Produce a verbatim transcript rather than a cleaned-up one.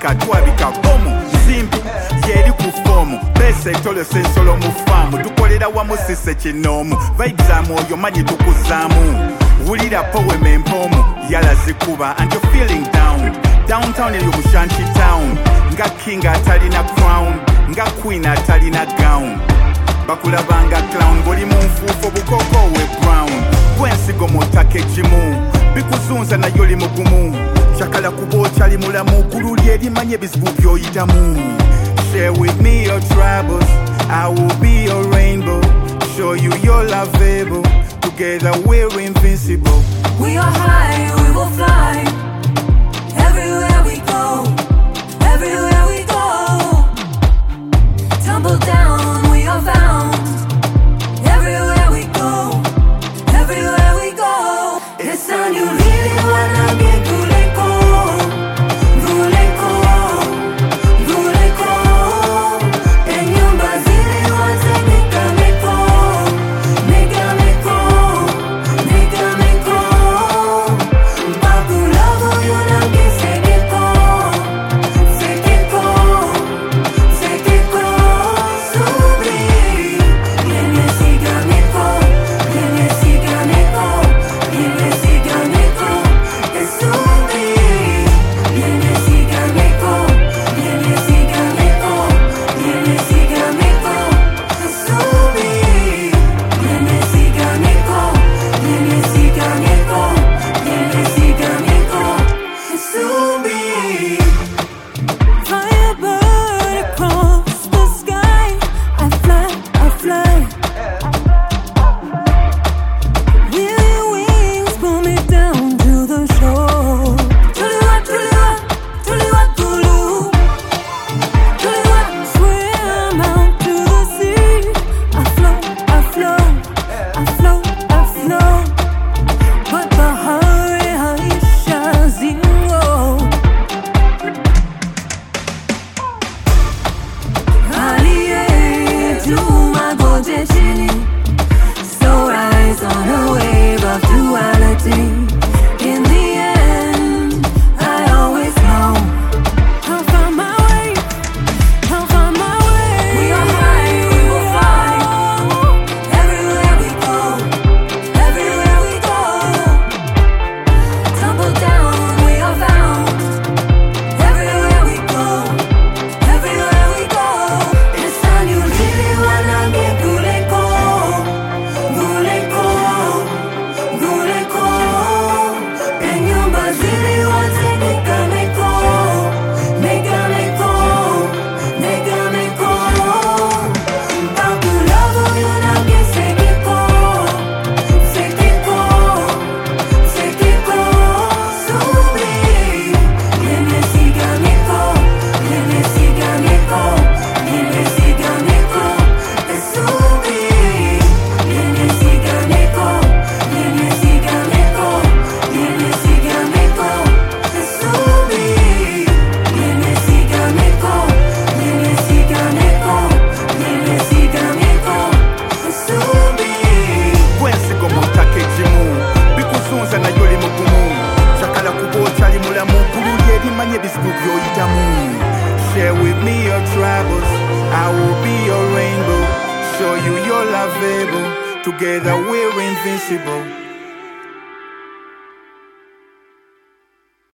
bika twabika bomu simbi yeri ku fomu bese tolo sensolo mu famu tukolera wamu sise kinomu vibes amoyo manyi tukuzamu wulira powe mempomu yala zikuba and you're feeling down downtown in Shanty town nga king atalina crown nga queen atalina gown bakulabanga clown boli munfuufo bukoko we brown bwensigo mutake jimu bikuzunza na yoli mugumu chakala kubo chali mulamu kululi erimanye bizibu byoyitamu share with me your troubles I will be your rainbow show you you're lovable together we're invincible we are high we will fly everywhere we go everywhere we go tumble down we are found everywhere we go everywhere we go it's a new really wanna get guleko guleko guleko enyumba zili wanze megameko megameko megameko bakulavo yona gisekeko sekeko sekeko subri yene sigameko yene sigameko yene sigameko esubri yene sigameko yene sigameko yene sigameko esubri yene sigameko yene sigameko yene sigameko esubri Firebird across the sky I fly, I fly Weary wings pull me down to the shore Tuliwa, tuliwa, tuliwa, tulu Tuliwa, swim out to the sea I float, I float, I float, I float But bahari haisha zingo Aliye tuma goje chini So rise on a wave of duality In the end, I always know I'll find my way, I'll find my way We are high, we will fly Everywhere we go, everywhere we go Tumble down, we are found Everywhere we go, everywhere we go It's a new really wanna get guleko guleko guleko enyumba zili wanze megameko megameko megameko bakulavo yona gisekeko sekeko sekeko subri yene sigameko yene sigameko yene sigameko esubri yene sigameko yene sigameko yene sigameko esubri yene sigameko yene sigameko yene sigameko esubri bwensigo mutake jimu bikuzunza na yoli mugumu chakala kubo chali mulamu kululi erimanye bizibu byoyitamu share with me your troubles I will be your rainbow show you you're lovable together we're invincible